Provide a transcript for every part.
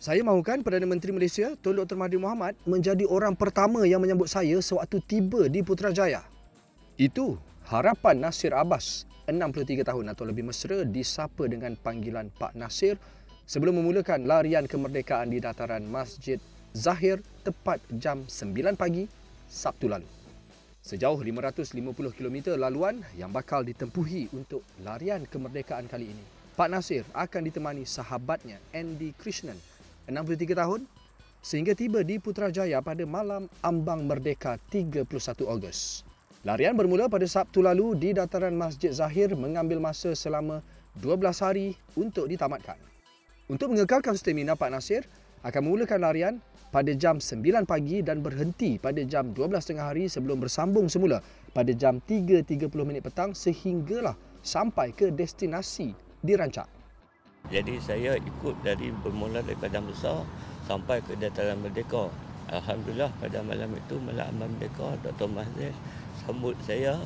Saya mahukan Perdana Menteri Malaysia, Tun Dr. Mahathir Mohamad menjadi orang pertama yang menyambut saya sewaktu tiba di Putrajaya. Itu harapan Nasir Abbas, 63 tahun atau lebih mesra, disapa dengan panggilan Pak Nasir sebelum memulakan larian kemerdekaan di dataran Masjid Zahir tepat jam 9 pagi Sabtu lalu. Sejauh 550 km laluan yang bakal ditempuhi untuk larian kemerdekaan kali ini, Pak Nasir akan ditemani sahabatnya Andy Krishnan, 63 tahun, sehingga tiba di Putrajaya pada malam ambang merdeka 31 Ogos. Larian bermula pada Sabtu lalu di dataran Masjid Zahir mengambil masa selama 12 hari untuk ditamatkan. Untuk mengekalkan stamina, Pak Nasir akan memulakan larian pada jam 9 pagi dan berhenti pada jam 12.30 hari sebelum bersambung semula pada jam 3.30 petang sehinggalah sampai ke destinasi dirancang. Jadi saya ikut bermula dari Padang Besar sampai ke Dataran Merdeka. Alhamdulillah pada malam itu, malam ambang merdeka, Dr. Mahathir sambut saya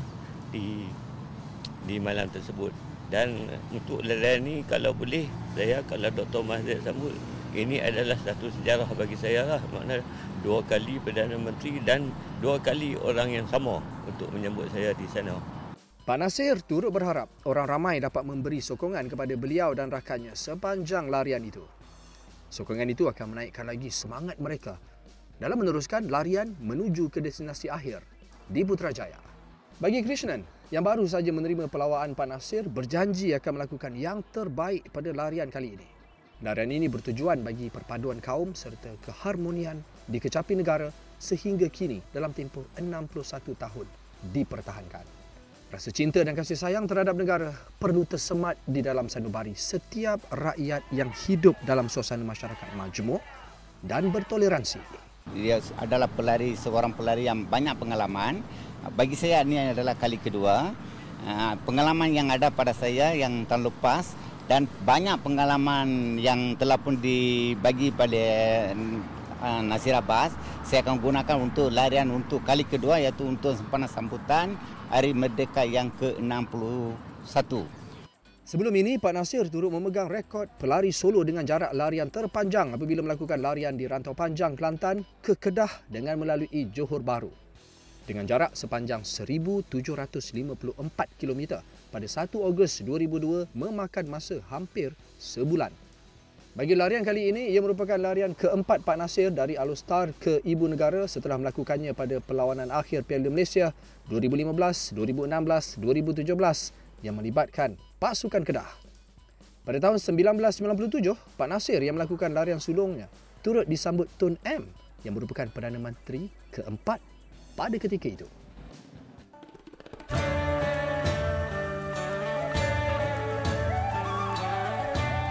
di malam tersebut. Dan untuk larian ni kalau boleh, kalau Dr. Mahathir sambut, ini adalah satu sejarah bagi saya lah. Maknanya 2 kali Perdana Menteri dan 2 kali orang yang sama untuk menyambut saya di sana. Pak Nasir turut berharap orang ramai dapat memberi sokongan kepada beliau dan rakannya sepanjang larian itu. Sokongan itu akan menaikkan lagi semangat mereka dalam meneruskan larian menuju ke destinasi akhir di Putrajaya. Bagi Krishnan yang baru saja menerima pelawaan Pak Nasir, berjanji akan melakukan yang terbaik pada larian kali ini. Larian ini bertujuan bagi perpaduan kaum serta keharmonian di kecapi negara sehingga kini dalam tempoh 61 tahun dipertahankan. Rasa cinta dan kasih sayang terhadap negara perlu tersemat di dalam sanubari setiap rakyat yang hidup dalam suasana masyarakat majmuk dan bertoleransi. Dia adalah seorang pelari yang banyak pengalaman. Bagi saya ini adalah kali kedua. Pengalaman yang ada pada saya yang tahun lepas dan banyak pengalaman yang telah pun dibagi pada Nasir Abbas, saya akan gunakan untuk larian untuk kali kedua, iaitu untuk sempena sambutan Hari Merdeka yang ke-61. Sebelum ini, Pak Nasir turut memegang rekod pelari solo dengan jarak larian terpanjang apabila melakukan larian di Rantau Panjang, Kelantan ke Kedah dengan melalui Johor Bahru. Dengan jarak sepanjang 1,754 km pada 1 Ogos 2002 memakan masa hampir sebulan. Bagi larian kali ini, ia merupakan larian keempat Pak Nasir dari Alor-Star ke Ibu Negara setelah melakukannya pada perlawanan akhir Piala Malaysia 2015, 2016, 2017 yang melibatkan pasukan Kedah. Pada tahun 1997, Pak Nasir yang melakukan larian sulungnya turut disambut Tun M yang merupakan Perdana Menteri keempat pada ketika itu.